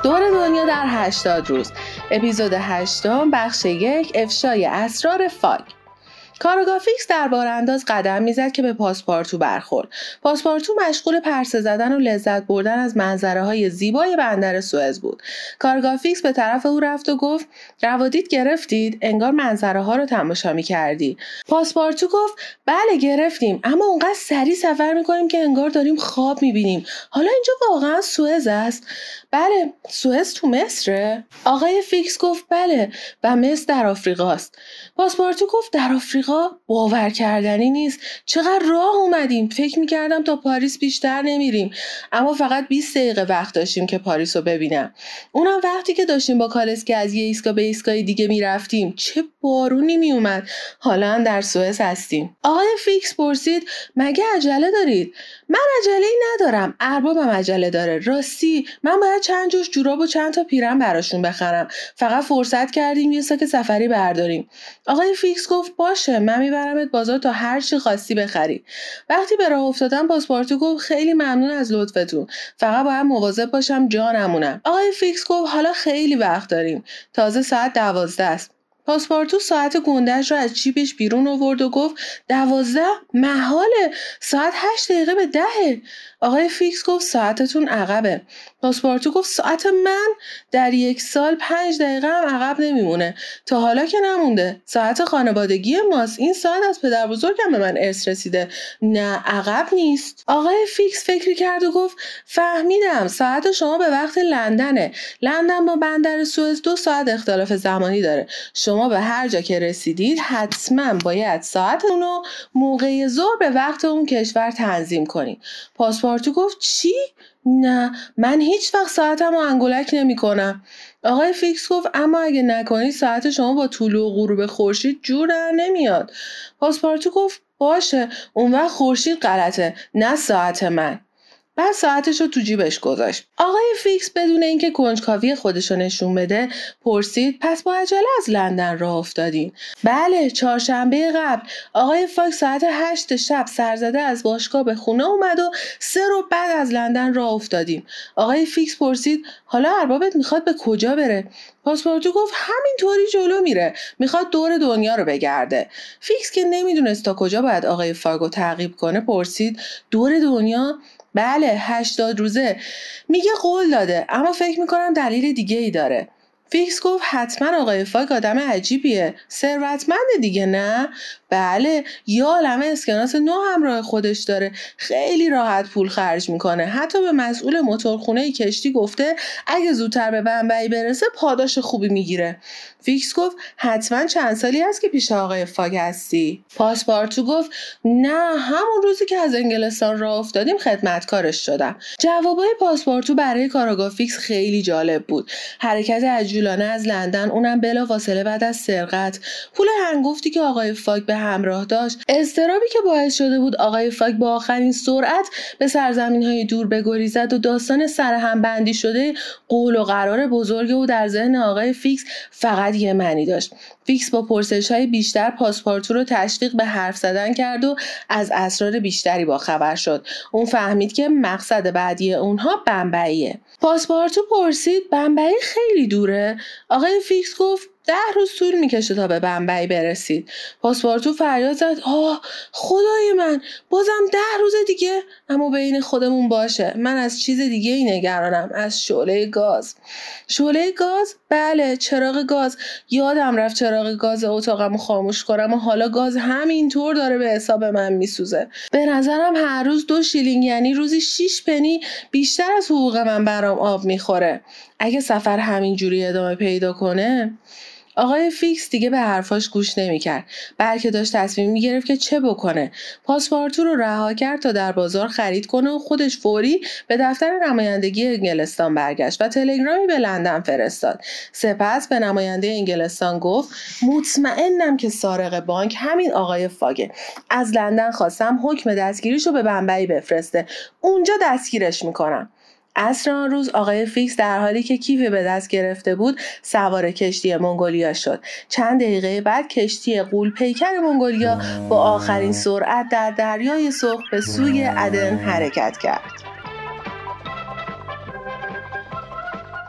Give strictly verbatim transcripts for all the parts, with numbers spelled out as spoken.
دور دنیا در هشتاد روز، اپیزود هشتم، بخش یک، افشای اسرار فاگ. کارآگاه فیکس در بارانداز قدم میزد که به پاسپارتو برخورد. پاسپارتو مشغول پرسه زدن و لذت بردن از منظره‌های زیبای بندر سوئز بود. کارآگاه فیکس به طرف او رفت و گفت: روادید گرفتید؟ انگار منظره‌ها رو تماشا می‌کردی. پاسپارتو گفت: بله گرفتیم، اما اونقدر سریع سفر می‌کنیم که انگار داریم خواب می‌بینیم. حالا اینجا واقعا سوئز است؟ بله، سوئز تو مصره؟ آقای فیکس گفت: بله، و مصر در آفریقاست. پاسپارتو گفت: در آفریقا؟ باور کردنی نیست. چقدر راه اومدیم. فکر میکردم تا پاریس بیشتر نمیریم، اما فقط بیست دقیقه وقت داشتیم که پاریس رو ببینم. اونم وقتی که داشتیم با کالسکه از یه ایستگاه به ایستگاه دیگه میرفتیم. چه بارونی میومد. حالا هم در سوئز هستیم. آقای فیکس پرسید: مگه عجله دارید؟ من عجله‌ای ندارم. اربابم عجله داره. راستی من باید چند جوش جوراب و چند تا پیرن براشون بخرم. فقط فرصت کردیم یه ساک سفری برداریم. آقای فیکس گفت: باشه، من میبرمت بازار تا هر چی خواستی بخری. وقتی به راه افتادم پاسپارتو گفت: خیلی ممنون از لطفتون. فقط باید مواظب باشم جا نمونم. آقای فیکس گفت: حالا خیلی وقت داریم. تازه ساعت دوازده است. پاسپارتو ساعت گندش رو از جیبش بیرون آورد و گفت: دوازده؟ محاله، ساعت هشت دقیقه به دهه. آقای فیکس گفت: ساعتتون عقبه. پاسپارتو گفت: ساعت من در یک سال پنج دقیقه هم عقب نمیمونه. تا حالا که نمونده. ساعت خانوادگی ماست. این ساعت از پدر بزرگم به من ارث رسیده. نه، عقب نیست. آقای فیکس فکر کرد و گفت: فهمیدم، ساعت شما به وقت لندنه. لندن با بندر سوئز دو ساعت اختلاف زمانی داره. شما به هر جا که رسیدید حتما باید ساعتتون رو موقع ظهر به وقت اون کشور تنظیم کنید. پاسپارتو گفت: چی؟ نه، من هیچ وقت ساعتم رو انگولک نمی کنم. آقای فیکس گفت: اما اگه نکنی ساعت شما با طلوع و غروب خورشید جور در نمیاد. پاسپارتو گفت: باشه، اون وقت خورشید غلطه، نه ساعت من. بعد ساعتش رو تو جیبش گذاشت. آقای فیکس بدون اینکه کنجکاوی خودش رو نشون بده پرسید: پس با عجله از لندن راه افتادین؟ بله، چهارشنبه قبل. آقای فاگ ساعت هشت شب سرزده از باشگاه به خونه اومد و سه رو بعد از لندن راه افتادیم. آقای فیکس پرسید: حالا اربابت میخواد به کجا بره؟ پاسپارتو گفت: همینطوری جلو میره، میخواد دور دنیا رو بگرده. فیکس که نمیدونست تا کجا باید آقای فاگ رو تعقیب کنه پرسید: دور دنیا؟ بله، هشتاد روزه. میگه قول داده، اما فکر میکنم دلیل دیگه ای داره. فیکس گفت: حتما آقای فاگ آدم عجیبیه. ثروتمنده دیگه، نه؟ بله، یه عالمه اسکناس نو همراه خودش داره. خیلی راحت پول خرج میکنه. حتی به مسئول موتورخونه کشتی گفته اگه زودتر به بمبئی برسه پاداش خوبی میگیره. فیکس گفت: حتما چند سالی هست که پیش آقای فاگ هستی؟ پاسپارتو گفت: نه، همون روزی که از انگلستان راه افتادیم خدمتکارش شدم. جوابای پاسپارتو برای کارآگاه فیکس خیلی جالب بود. حرکت عجولانه از لندن، اونم بلافاصله بعد از سرقت، پول هنگفتی که آقای فاگ به همراه داشت، اضطرابی که باعث شده بود آقای فاگ با آخرین سرعت به سرزمین‌های دور بگریزد و داستان سرهم بندی شده قول و قرار بزرگ او در ذهن آقای فیکس فقط یه معنی داشت. فیکس با پرسش‌های بیشتر پاسپارتو رو تشویق به حرف زدن کرد و از اسرار بیشتری با خبر شد. اون فهمید که مقصد بعدی اونها بمبئیه. پاسپارتو پرسید: بمبئی خیلی دوره؟ آقای فیکس گفت: ده روز طول میکشه تا به بمبئی برسید. پاسپارتو فریاد زد: آه خدای من، بازم ده روز دیگه؟ اما بین خودمون باشه، من از چیز دیگه ای نگرانم، از شعله گاز. شعله گاز؟ بله، چراغ گاز. یادم رفت چراغ گاز اتاقمو خاموش کنم و حالا گاز همینطور داره به حساب من میسوزه. به نظرم هر روز دو شیلینگ، یعنی روزی شیش پنی بیشتر از حقوق من برام آب میخوره. اگه سفر همینجوری ادامه پیدا کنه. آقای فیکس دیگه به حرفاش گوش نمی‌کرد، بلکه داشت تصمیم می‌گرفت که چه بکنه. پاسپارتو رو رها کرد تا در بازار خرید کنه و خودش فوری به دفتر نمایندگی انگلستان برگشت و تلگرامی به لندن فرستاد. سپس به نماینده انگلستان گفت: مطمئنم که سارق بانک همین آقای فاگه. از لندن خواستم حکم دستگیریشو به بمبئی بفرسته. اونجا دستگیرش می‌کنم. عصر آن روز آقای فیکس در حالی که کیفی به دست گرفته بود سوار کشتی منگولیا شد. چند دقیقه بعد کشتی غول پیکر منگولیا با آخرین سرعت در دریای سرخ به سوی عدن حرکت کرد.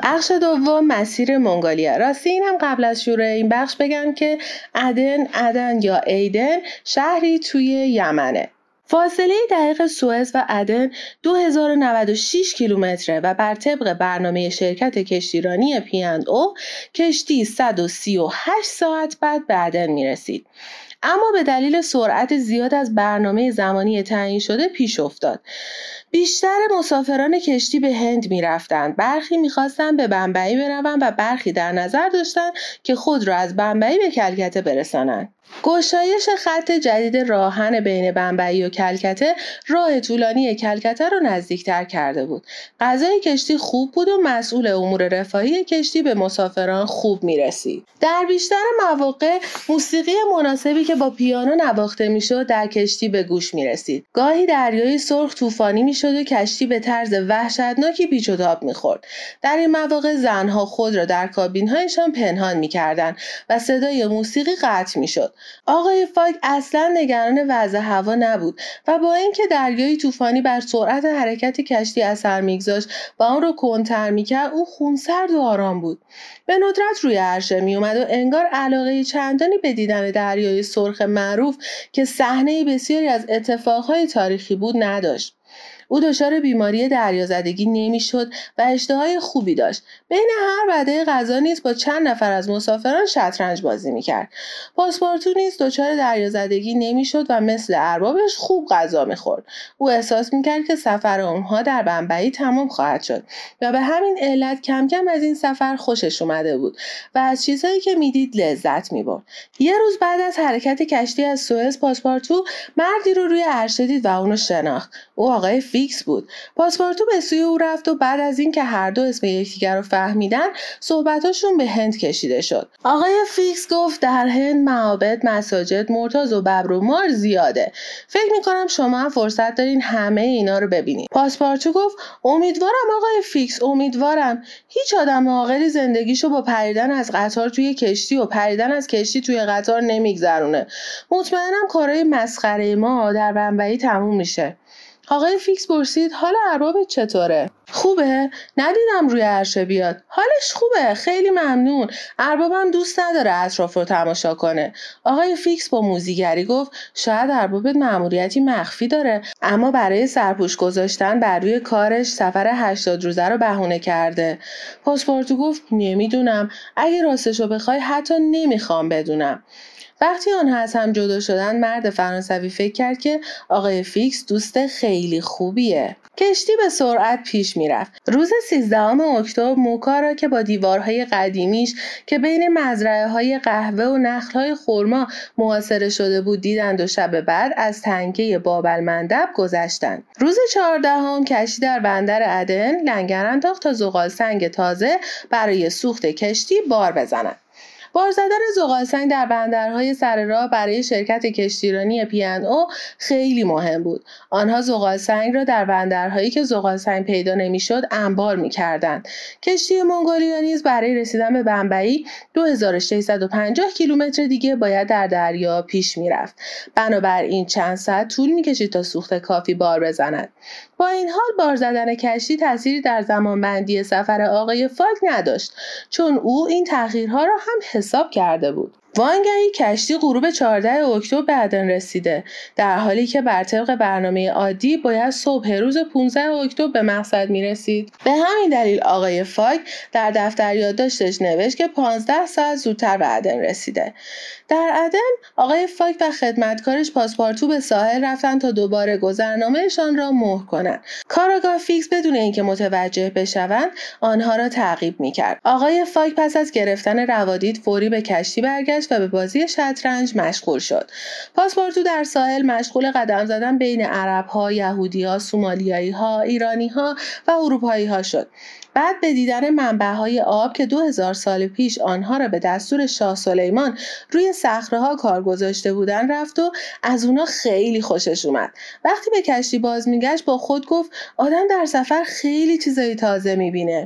بخش دوم مسیر منگولیا. راستی این هم قبل از شروع این بخش بگم که عدن، عدن یا ایدن شهری توی یمنه. فاصله دقیق سوئز و عدن دو هزار و نود و شش کیلومتره و بر طبق برنامه شرکت کشتیرانی پی اند او کشتی صد و سی و هشت ساعت بعد به عدن میرسید. اما به دلیل سرعت زیاد از برنامه زمانی تعیین شده پیش افتاد. بیشتر مسافران کشتی به هند می رفتند. برخی می خواستند به بمبئی بروند و برخی در نظر داشتند که خود را از بمبئی به کلکته برسانند. گشایش خط جدید راهن بین بمبئی و کلکته راه طولانی کلکته را نزدیکتر کرده بود. غذای کشتی خوب بود و مسئول امور رفاهی کشتی به مسافران خوب می رسید. در بیشتر مواقع موسیقی مناسبی که با پیانو نواخته می شد در کشتی به گوش می رسید. گاهی دریای سرخ طوفانی می شد و کشتی به طرز وحشتناکی پیچ و تاب می خورد. در این مواقع زنها خود را در کابین هایشان پنهان می کردند و صدای موسیقی قطع می شد. آقای فاگ اصلا نگران وضع هوا نبود و با اینکه دریای طوفانی بر سرعت حرکت کشتی اثر می‌گذاشت و آن را کندتر می‌کرد، او خونسرد و آرام بود. به ندرت روی عرشه می‌آمد و انگار علاقه چندانی به دیدن دریای سرخ معروف که صحنه بسیاری از اتفاقهای تاریخی بود نداشت. او دچار بیماری دریازدگی نمیشد و اشتهای خوبی داشت. بین هر وعده غذا نیز با چند نفر از مسافران شطرنج بازی میکرد. پاسپارتو نیز دچار دریازدگی نمیشد و مثل اربابش خوب غذا میخورد. او احساس میکرد که سفر آنها در بمبئی تمام خواهد شد و به همین علت کم کم از این سفر خوشش اومده بود و از چیزهایی که میدید لذت میبرد. یه روز بعد از حرکت کشتی از سوئز، پاسپارتو مردی رو روی عرشه دید و اونو شناخت. او آقای فیکس بود. پاسپارتو به سوی او رفت و بعد از اینکه هر دو اسم یکدیگر رو فهمیدن، صحبتاشون به هند کشیده شد. آقای فیکس گفت در هند معابد، مساجد، مرتاض و ببر و مار زیاده. فکر میکنم شما هم فرصت دارین همه اینا رو ببینید. پاسپارتو گفت امیدوارم آقای فیکس، امیدوارم. هیچ آدم عاقلی زندگیشو با پریدن از قطار توی کشتی و پریدن از کشتی توی قطار نمیگذرونه. مطمئنم کارهای مسخره ما در بمبئی تموم میشه. آقای فیکس پرسید حال اربابت چطوره؟ خوبه؟ ندیدم روی عرشه بیاد. حالش خوبه، خیلی ممنون. اربابم دوست نداره اطراف رو تماشا کنه. آقای فیکس با موذیگری گفت شاید اربابت مأموریتی مخفی داره، اما برای سرپوش گذاشتن بر روی کارش سفر هشتاد روزه رو بهونه کرده. پاسپارتو گفت نمیدونم. اگه راستشو بخوای حتی نمیخوام بدونم. وقتی آنها از هم جدا شدن، مرد فرانسوی فکر کرد که آقای فیکس دوست خیلی خوبیه. کشتی به سرعت پیش میرفت. روز سیزدهم اکتبر موکا را که با دیوارهای قدیمیش که بین مزرعه‌های قهوه و نخل‌های خرما محاصره شده بود دیدند و شب بعد از تنگه باب المندب گذشتند. روز چهاردهم کشتی در بندر عدن لنگر انداخت تا زغالسنگ تازه برای سوخت کشتی بار بزنند. بار زدن زغالسنگ در بندرهای سر راه برای شرکت کشتیرانی پی اند او خیلی مهم بود. آنها زغالسنگ را در بندرهایی که زغالسنگ پیدا نمیشد انبار می‌کردند. کشتی منگولیا نیز برای رسیدن به بمبئی دو هزار و ششصد و پنجاه کیلومتر دیگه باید در دریا پیش می‌رفت. بنابراین چند ساعت طول می‌کشید تا سوخت کافی بار بزند. با این حال بار زدن کشتی تأثیری در زمانبندی سفر آقای فاگ نداشت، چون او این تأخیرها را هم حساب کرده بود. وانگهی کشتی غروب چهاردهم اکتبر به عدن رسیده، در حالی که بر طبق برنامه عادی باید صبح روز پانزدهم اکتبر به مقصد می رسید. به همین دلیل آقای فاگ در دفتر یادداشتش نوشت که پانزده ساعت زودتر به عدن رسیده. در عدن آقای فاگ و خدمتکارش پاسپارتو به ساحل رفتن تا دوباره گذرنامه‌شان را مهر کنند. کاراگاه فیکس بدون اینکه متوجه بشوند آنها را تعقیب می‌کرد. آقای فاگ پس از گرفتن روادید فوری به کشتی برگشت و به بازی شطرنج مشغول شد. پاسپارتو در ساحل مشغول قدم زدن بین عرب‌ها، یهودی‌ها، سومالیایی‌ها، ایرانی‌ها و اروپایی‌ها شد. بعد به دیدن منبع‌های آب که دو هزار سال پیش آنها را به دستور شاه سلیمان روی صخره‌ها کار گذاشته بودند رفت و از اونا خیلی خوشش اومد. وقتی به کشتی باز میگشت با خود گفت آدم در سفر خیلی چیزای تازه میبینه.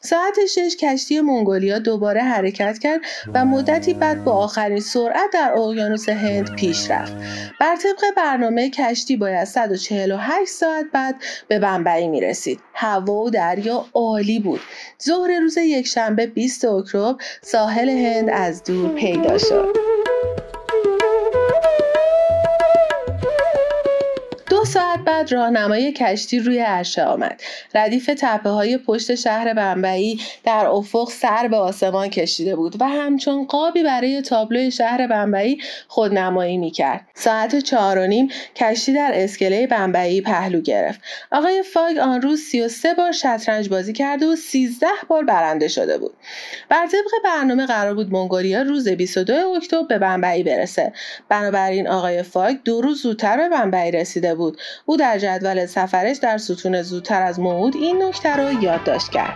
ساعت شش کشتی منگولیا دوباره حرکت کرد و مدتی بعد با آخرین سرعت در اقیانوس هند پیش رفت. بر طبق برنامه کشتی باید صد و چهل و هشت ساعت بعد به بمبئی می رسید. هوا و دریا عالی بود. ظهر روز یکشنبه بیست اکتبر ساحل هند از دور پیدا شد. دو ساعت بعد راهنمای کشتی روی عرشه آمد. ردیف تپه‌های پشت شهر بمبئی در افق سر به آسمان کشیده بود و همچون قابی برای تابلوی شهر بمبئی خودنمایی می‌کرد. ساعت چهار و نیم کشتی در اسکله بمبئی پهلو گرفت. آقای فاگ آن روز سی و سه بار شطرنج بازی کرده و سیزده بار برنده شده بود. بر طبق برنامه قرار بود منگولیا روز بیست و دو اکتبر به بمبئی برسه. بنابراین آقای فاگ دو روز زودتر به بمبئی رسیده بود. او در جدول سفرش در ستون زودتر از موعود این نکته رو یادداشت کرد.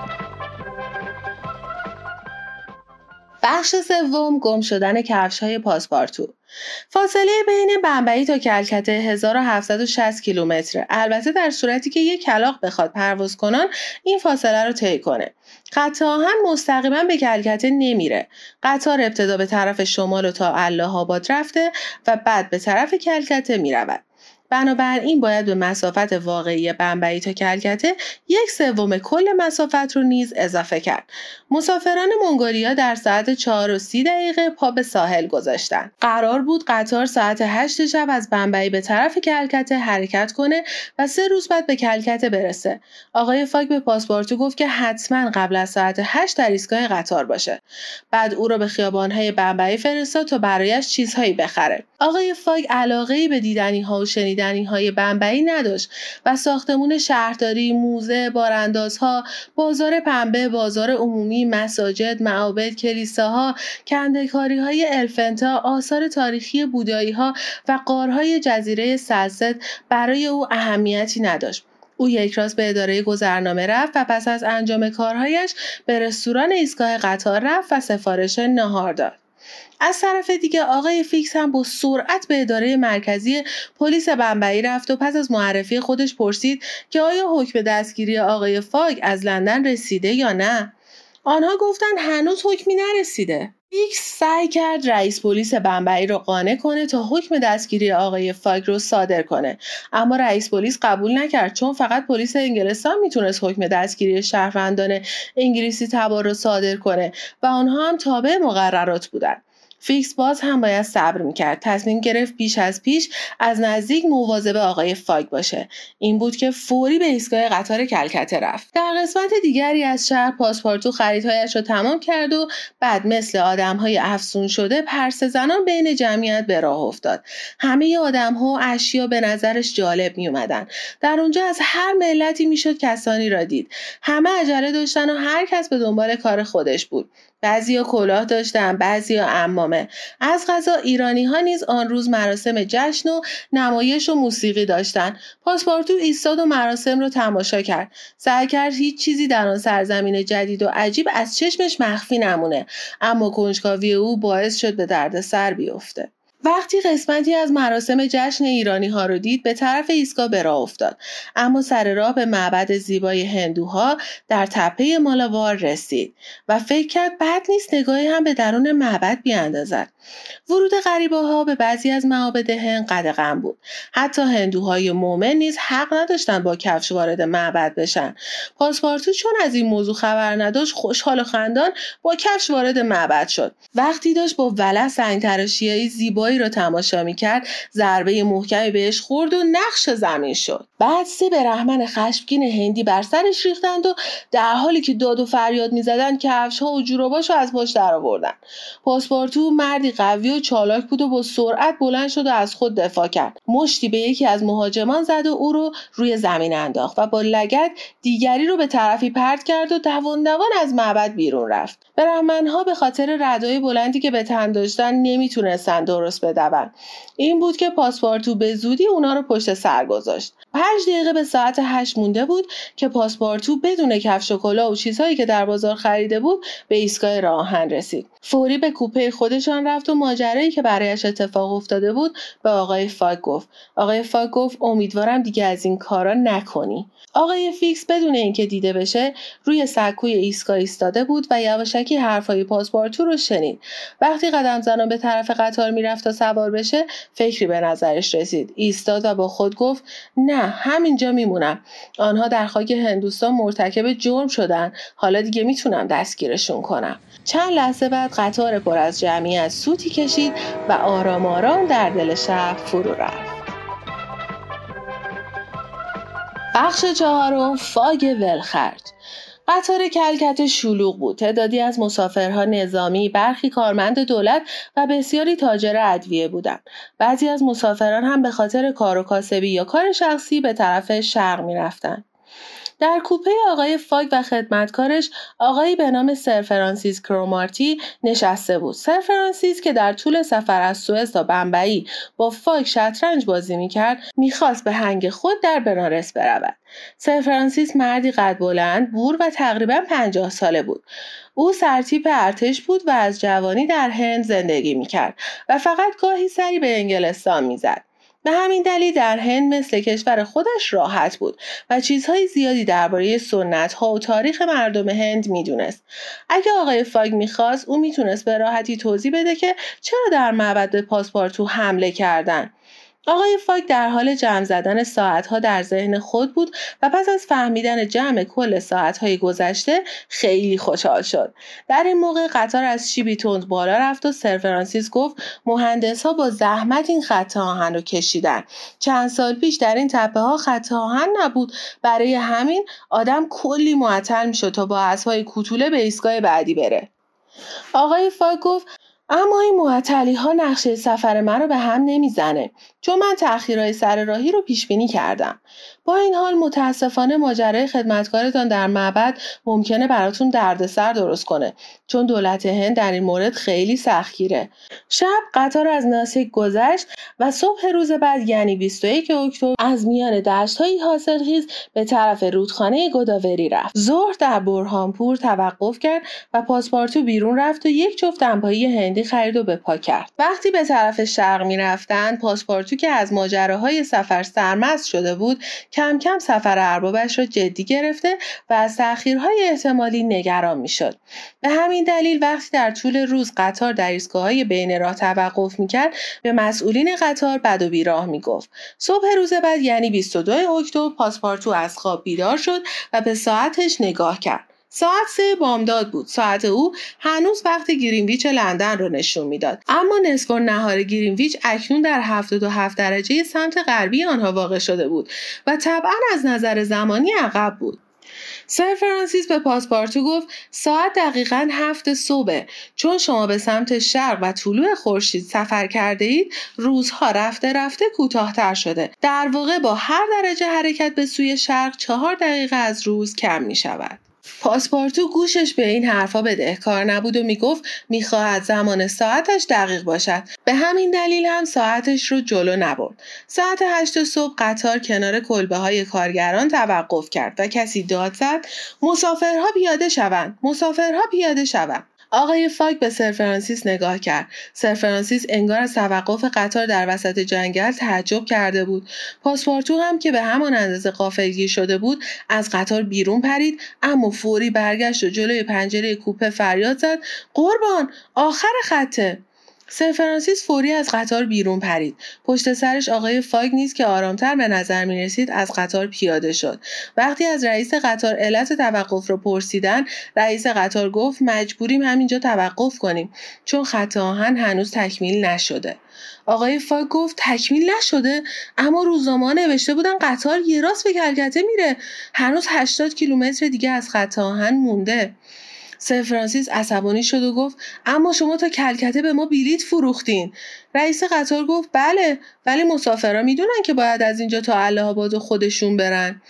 بخش سوم، گم شدن کفش‌های پاسپارتو. فاصله بین بمبئی تا کلکته هزار و هفتصد و شصت کیلومتره. البته در صورتی که یک کلاغ بخواد پرواز کنان این فاصله رو طی کنه. خط آهن مستقیما به کلکته نمیره. قطار ابتدا به طرف شمال و تا الله آباد رفته و بعد به طرف کلکته میرود. بنابراین باید به مسافت واقعی بمبئی تا کلکته یک سوم کل مسافت رو نیز اضافه کرد. مسافران منگولیا در ساعت چهار و سی دقیقه پا به ساحل گذاشتند. قرار بود قطار ساعت هشت شب از بمبئی به طرف کلکته حرکت کنه و سه روز بعد به کلکته برسه. آقای فاگ به پاسپارتو گفت که حتما قبل از ساعت هشت در ایستگاه قطار باشه. بعد او را به خیابان‌های بمبئی فرستاد تا برایش چیزهایی بخره. آقای فاگ علاقه‌ای به دیدنی‌ها و شنیدنی‌های بمبئی نداشت و ساختمون شهرداری، موزه، باراندازها، بازار پنبه، بازار عمومی، مساجد، معابد، کلیساها، کنده‌کاری‌های الفنتا، آثار تاریخی بودایی‌ها و غارهای جزیره سلست برای او اهمیتی نداشت. او یک راست به اداره گذرنامه رفت و پس از انجام کارهایش به رستوران ایستگاه قطار رفت و سفارش ناهار داد. از طرف دیگه آقای فیکس هم با سرعت به اداره مرکزی پلیس بمبئی رفت و پس از معرفی خودش پرسید که آیا حکم دستگیری آقای فاگ از لندن رسیده یا نه؟ آنها گفتند هنوز حکمی نرسیده. فیکس سعی کرد رئیس پلیس بمبئی رو قانع کنه تا حکم دستگیری آقای فاگ رو صادر کنه، اما رئیس پلیس قبول نکرد چون فقط پلیس انگلستان میتونست حکم دستگیری شهروندان انگلیسی تبار رو صادر کنه و آنها هم تابع مقررات بودند. فیکس باز هم باید صبر میکرد. تصمیم گرفت بیش از پیش از نزدیک مواظب آقای فاگ باشه. این بود که فوری به ایستگاه قطار کلکته رفت. در قسمت دیگری از شهر پاسپارتو خریدهایش رو تمام کرد و بعد مثل آدم‌های افسون شده پرسه زنان بین جمعیت به راه افتاد. همه آدم‌ها و اشیا به نظرش جالب می اومدن. در اونجا از هر ملتی میشد کسانی را دید. همه عجله داشتن و هر کس به دنبال کار خودش بود. بعضیا کلاه داشتن، بعضیا عمامه. از قضا ایرانی ها نیز آن روز مراسم جشن و نمایش و موسیقی داشتن. پاسپارتو ایستاد و مراسم رو تماشا کرد. سعی کرد هیچ چیزی در آن سرزمین جدید و عجیب از چشمش مخفی نمونه، اما کنجکاوی او باعث شد به درد سر بیفته. وقتی قسمتی از مراسم جشن ایرانی ها رو دید به طرف ایستگاه به راه افتاد، اما سر راه به معبد زیبای هندوها در تپه مالاوار رسید و فکر کرد بد نیست نگاهی هم به درون معبد بیاندازد. ورود غریبه ها به بعضی از معابد هند قدغن بود. حتی هندوهای مومن نیز حق نداشتن با کفش وارد معبد بشن. پاسپارتو چون از این موضوع خبر نداشت خوشحال و خندان با کفش وارد معبد شد. وقتی داشت با ولع سنگ‌تراشی‌های زیبایی را تماشا می‌کرد، ضربه محکمی بهش خورد و نقش زمین شد. بعد سه برهمن خشمگین هندی بر سرش ریختند و در حالی که داد و فریاد می‌زدند کفش‌ها و جوراباشو از پاش درآوردن. پاسپارتو مردی قوی و چالاک بود و با سرعت بلند شد و از خود دفاع کرد. مشتی به یکی از مهاجمان زد و او رو روی زمین انداخت و با لگد دیگری رو به طرفی پرت کرد و دوان دوان از معبد بیرون رفت. برهمن‌ها به خاطر ردای بلندی که به تن داشتن نمیتونستن درست بدون. این بود که پاسپارتو به زودی اونا رو پشت سر گذاشت. پنج دقیقه به ساعت هشت مونده بود که پاسپارتو بدون کفش و کلاه و چیزهایی که در بازار خریده بود به ایستگاه راه آهن رسید. فوری به کوپه خودشان رفت و ماجرایی که برایش اتفاق افتاده بود به آقای فاگ گفت. آقای فاگ گفت امیدوارم دیگه از این کارا نکنی. آقای فیکس بدون اینکه دیده بشه روی سکوی ایستگاه ایستاده بود و یواشکی حرفای پاسپارتو رو شنید. وقتی قدم زنان به طرف قطار میرفت تا سوار بشه فکری به نظرش رسید. ایستاد و با خود گفت نه همینجا میمونم. آنها در خاک هندوستان مرتکب جرم شدن. حالا دیگه میتونم دستگیرشون کنم. چند لحظه بعد قطار پر از جمعیت سوتی کشید و آرام آرام در دل شهر فرو رفت. بخش چهارم، فاگ ولخرج. قطار کلکت شلوغ بود. تعدادی از مسافرها نظامی، برخی کارمند دولت و بسیاری تاجر ادویه بودند. بعضی از مسافران هم به خاطر کار و کاسبی یا کار شخصی به طرف شرق می رفتن. در کوپه آقای فاگ و خدمتکارش آقایی به نام سر فرانسیس کرومارتی نشسته بود. سر فرانسیس که در طول سفر از سوئد تا بمبئی با فاگ شطرنج بازی می‌کرد، می‌خواست به هنگ خود در بنارس برود. سر فرانسیس مردی قد بلند، بور و تقریباً پنجاه ساله بود. او سرتیپ ارتش بود و از جوانی در هند زندگی می‌کرد و فقط گاهی سری به انگلستان می‌زد. به همین دلیل در هند مثل کشور خودش راحت بود و چیزهای زیادی درباره سنت‌ها و تاریخ مردم هند میدونست. اگه آقای فاگ میخواست او میتونست به راحتی توضیح بده که چرا در معبد به پاسپارتو حمله کردن. آقای فاگ در حال جمع زدن ساعتها در ذهن خود بود و پس از فهمیدن جمع کل ساعتهای گذشته خیلی خوشحال شد. در این موقع قطار از شیبی تند بالا رفت و سر فرانسیس گفت مهندس‌ها با زحمت این خط آهن رو کشیدن. چند سال پیش در این تپه ها خط آهن نبود. برای همین آدم کلی معطل میشد تا با اسب‌های کوتوله به ایستگاه بعدی بره. آقای فاگ گفت اما این معطلی ها نقشه سفر من رو به هم نمیزنه، چون من تأخیرهای سر راهی رو پیش بینی کردم. با این حال متاسفانه ماجرای خدمتکارتان در معبد ممکنه براتون دردسر درست کنه، چون دولت هند در این مورد خیلی سختگیره. شب قطار از ناسک گذشت و صبح روز بعد یعنی بیست و یکم اکتبر از میان دشت‌های حاصلخیز به طرف رودخانه گوداوری رفت. ظهر در برهانپور توقف کرد و پاسپارتو بیرون رفت و یک جفت دمپایی هندی خرید و به پا کرد. وقتی به طرف شرق می رفتن پاسپارتو که از ماجراهای سفر سرمست شده بود کم کم سفر اربابش را جدی گرفته و از تأخیرهای احتمالی نگران می شد. به همین دلیل وقتی در طول روز قطار در ایستگاه‌های بین راه توقف می کرد به مسئولین قطار بد و بیراه می گفت. صبح روز بعد یعنی بیست و دوم اکتبر پاسپارتو از خواب بیدار شد و به ساعتش نگاه کرد. ساعت سه بامداد بود. ساعت او هنوز وقت گرینویچ لندن رو نشون میداد، اما نصف نهار گرینویچ اکنون در هفتاد و هفت درجه سمت غربی آنها واقع شده بود و طبعا از نظر زمانی عقب بود. سر فرانسیس به پاسپارتو گفت ساعت دقیقاً هفت صبح. چون شما به سمت شرق و طلوع خورشید سفر کرده اید روزها رفته رفته کوتاه‌تر شده. در واقع با هر درجه حرکت به سوی شرق چهار دقیقه از روز کم می شود. پاسپارتو گوشش به این حرفا بدهکار نبود و میگفت میخواهد زمان ساعتش دقیق باشد. به همین دلیل هم ساعتش رو جلو نبرد. ساعت هشت صبح قطار کنار کلبه های کارگران توقف کرد و کسی داد زد مسافرها پیاده شوند، مسافرها پیاده شوند. آقای فاگ به سر فرانسیس نگاه کرد. سر فرانسیس انگار از توقف قطار در وسط جنگل تعجب کرده بود. پاسپارتو هم که به همان اندازه غافلگیر شده بود از قطار بیرون پرید، اما فوری برگشت و جلوی پنجره کوپه فریاد زد قربان آخر خطه. سر فرانسیس فوری از قطار بیرون پرید. پشت سرش آقای فاگ نیز که آرامتر به نظر می رسید از قطار پیاده شد. وقتی از رئیس قطار علت توقف را پرسیدن، رئیس قطار گفت مجبوریم همینجا توقف کنیم چون خط آهن هنوز تکمیل نشده. آقای فاگ گفت تکمیل نشده؟ اما روزنامه‌ها نوشته بودن قطار یه راست به کلکته میره. هنوز هشتاد کیلومتر دیگه از خط آهن مونده. سر فرانسیس عصبانی شد و گفت اما شما تا کلکته به ما بلیط فروختین. رئیس قطار گفت بله، ولی مسافرها میدونن که باید از اینجا تا اله‌آباد خودشون برن.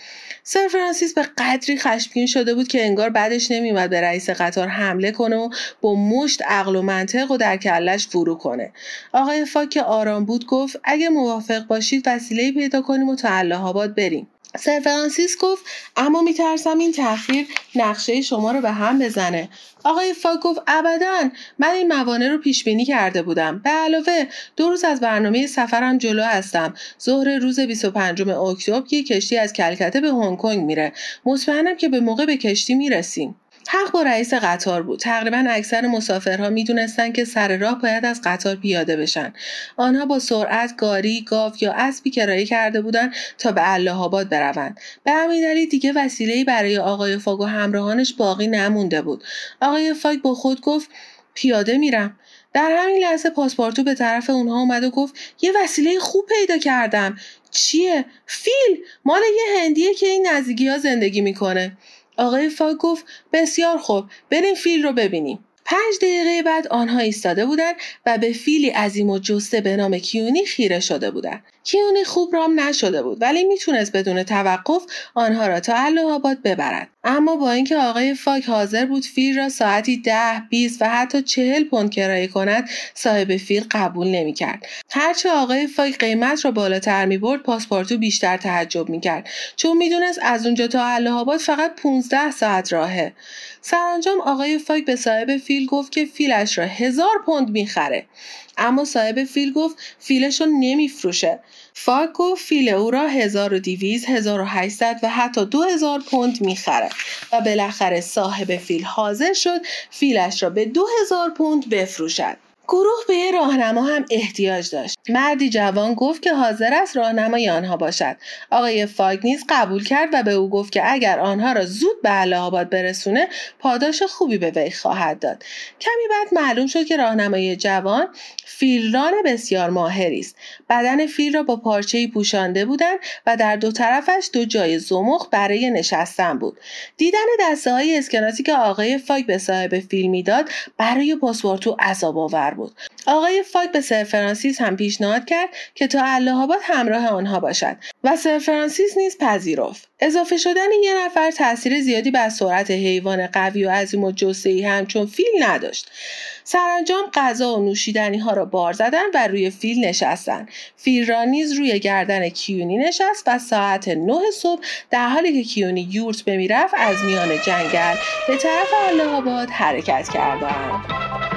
سر فرانسیس به قدری خشمگین شده بود که انگار بعدش نمیومد به رئیس قطار حمله کنه و با مشت عقل و منطق و در کلش فرو کنه. آقای فاک که آرام بود گفت اگه موافق باشید وسیله‌ای پیدا کنیم و تا اله‌آباد بریم. سر فرانسیس گفت اما میترسم این تأخیر نقشه شما رو به هم بزنه. آقای فاک گفت ابداً، من این موانع رو پیش بینی کرده بودم. به علاوه دو روز از برنامه سفرم جلو هستم. ظهر روز بیست و پنجم اکتبر یک کشتی از کلکته به هنگ کنگ میره. مطمئنم که به موقع به کشتی میرسیم. حق با رئیس قطار بود. تقریبا اکثر مسافرها میدونستن که سر راه باید از قطار پیاده بشن. آنها با سرعت گاری، گاو یا اسبی کرایه کرده بودند تا به الله‌آباد بروند. به همین دلیل دیگه وسیله‌ای برای آقای فاگ و همراهانش باقی نمونده بود. آقای فاگ با خود گفت پیاده میرم. در همین لحظه پاسپارتو به طرف اونها اومد و گفت یه وسیله خوب پیدا کردم. چیه؟ فیل! مال یه هندیه که این نزدیکی‌ها زندگی میکنه. آقای فاگ گفت بسیار خوب، بریم فیل رو ببینیم. پنج دقیقه بعد آنها ایستاده بودند و به فیلی عظیم و جسته به نام کیونی خیره شده بودند. کیونی خوب رام نشده بود ولی میتونست بدون توقف آنها را تا الله‌آباد ببرد. اما با اینکه آقای فاگ حاضر بود فیل را ساعتی ده، بیست و حتی چهل پوند کرایه کند، صاحب فیل قبول نمیکرد. هرچه آقای فاگ قیمت را بالاتر میبرد، پاسپارتو بیشتر تعجب میکرد، چون میدونست از اونجا تا الله‌آباد فقط پانزده ساعت راهه. سرانجام آقای فاگ به صاحب فیل گفت که فیلش را هزار پوند میخره. اما صاحب فیل گفت فیلش رو نمیفروشه. فاگ گفت فیل او را هزار و دویست، هزار و هشتصد و حتی دو هزار پوند میخره و بالاخره صاحب فیل حاضر شد فیلش را به دو هزار پوند بفروشد. گروه به یه راهنما هم احتیاج داشت. مردی جوان گفت که حاضر است راهنمای آنها باشد. آقای فاگ نیز قبول کرد و به او گفت که اگر آنها را زود به الله‌آباد برسونه پاداش خوبی به وی خواهد داد. کمی بعد معلوم شد که راهنمای جوان فیلران بسیار ماهری است. بدن فیل را با پارچه‌ای پوشانده بودند و در دو طرفش دو جای زمخت برای نشستن بود. دیدن دسته‌های اسکناسی که آقای فاگ به صاحب فیل میداد برای پاسپارتو عذاب‌آور بود. آقای فاگ به سر فرانسیس هم پیشنهاد کرد که تا الله‌آباد همراه آنها باشد و سر فرانسیس نیز پذیرفت. اضافه شدن یک نفر تأثیر زیادی بر سرعت حیوان قوی و عظیم و جثه‌ای همچون فیل نداشت. سرانجام غذا و نوشیدنی ها را بار زدند و روی فیل نشستند. فیل را نیز روی گردن کیونی نشست و ساعت نه صبح در حالی که کیونی یورت بمیرفت از میان جنگل به طرف الله‌آباد حرکت کردند.